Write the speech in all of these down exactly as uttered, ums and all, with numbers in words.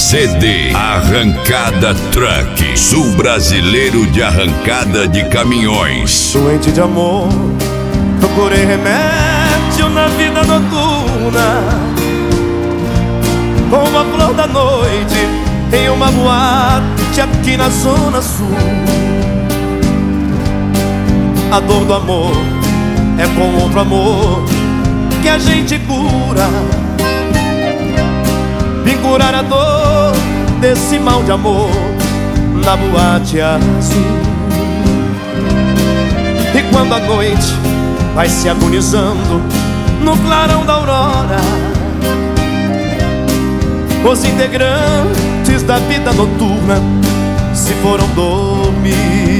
C D Arrancada Truck, Sul Brasileiro de Arrancada de Caminhões. Doente de amor, procurei remédio na vida noturna, como a flor da noite em uma boate aqui na Zona Sul. A dor do amor é com outro amor que a gente cura. Vim curar a dor desse mal de amor na boate azul. E quando a noite vai se agonizando no clarão da aurora, os integrantes da vida noturna se foram dormir.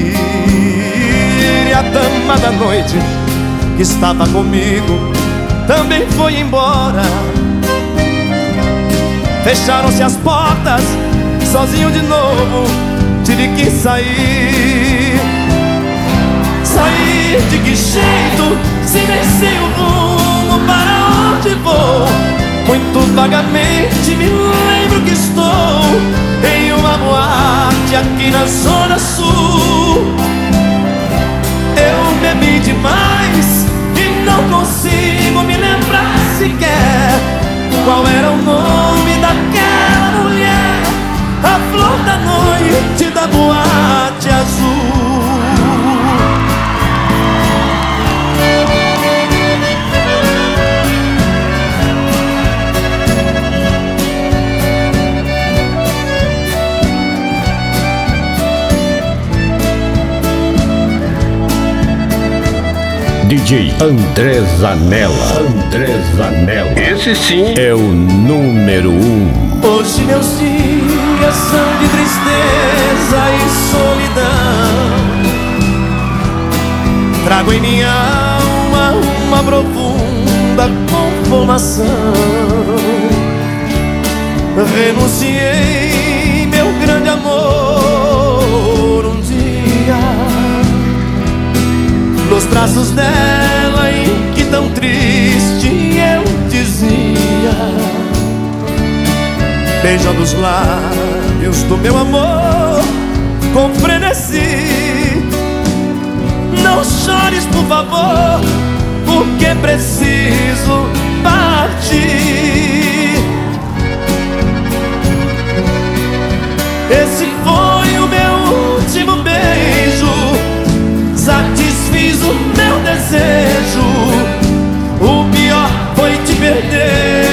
E a dama da noite que estava comigo também foi embora. Fecharam-se as portas, sozinho de novo tive que sair. Sair de que jeito, se nem sei o rumo para onde vou? Muito vagamente me lembro que estou em uma boate aqui na Zona Sul. Eu bebi demais e não consigo me lembrar sequer qual era o nome daquela mulher, a flor da noite da boate azul. D J André Zanella. André Zanella. Esse sim é o número um. Hoje meus dias são de tristeza e solidão. Trago em minha alma uma profunda conformação. Renunciei meu grande amor um dia, nos braços dela em que tão triste eu dizia, beijando os lábios do meu amor com frenesi: não chores por favor, porque preciso partir. Esse foi o meu último beijo, satisfiz o meu desejo. O pior foi te perder.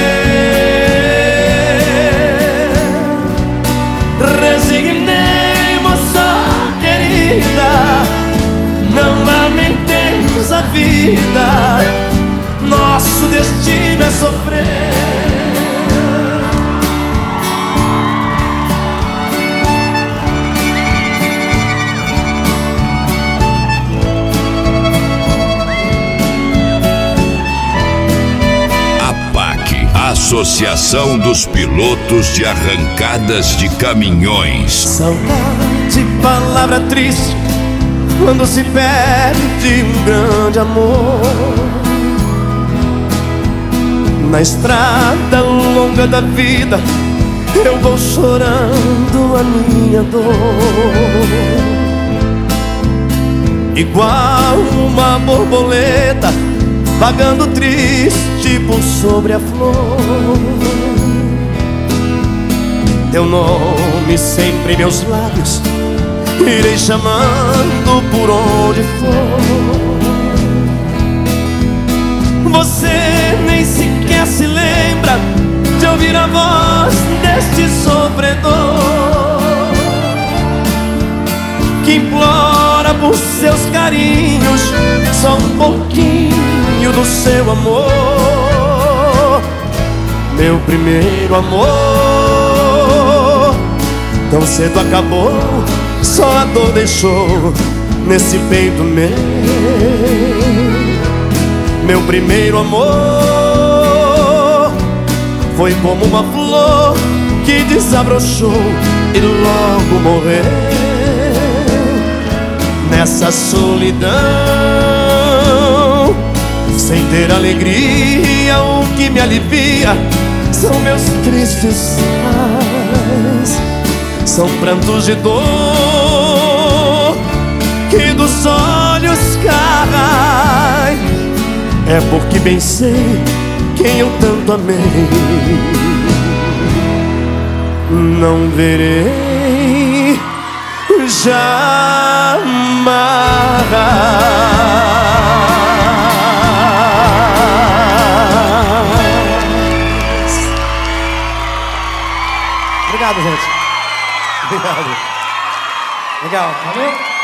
Resignei, moça querida, não lamentemos a vida, nosso destino é sofrer. Associação dos Pilotos de Arrancadas de Caminhões. Saudade, palavra triste quando se perde um grande amor. Na estrada longa da vida eu vou chorando a minha dor, igual uma borboleta vagando triste por sobre a flor. Teu nome sempre em meus lábios, irei chamando por onde for. Você nem sequer se lembra de ouvir a voz deste sofredor que implora por seus carinhos só um pouquinho do seu amor. Meu primeiro amor tão cedo acabou, só a dor deixou nesse peito meu. Meu primeiro amor foi como uma flor que desabrochou e logo morreu. Nessa solidão, sem ter alegria, o que me alivia são meus tristes lágrimas são prantos de dor que dos olhos caem. É porque bem sei quem eu tanto amei. Não verei jamais. Obrigado, gente. Obrigado. Legal, valeu?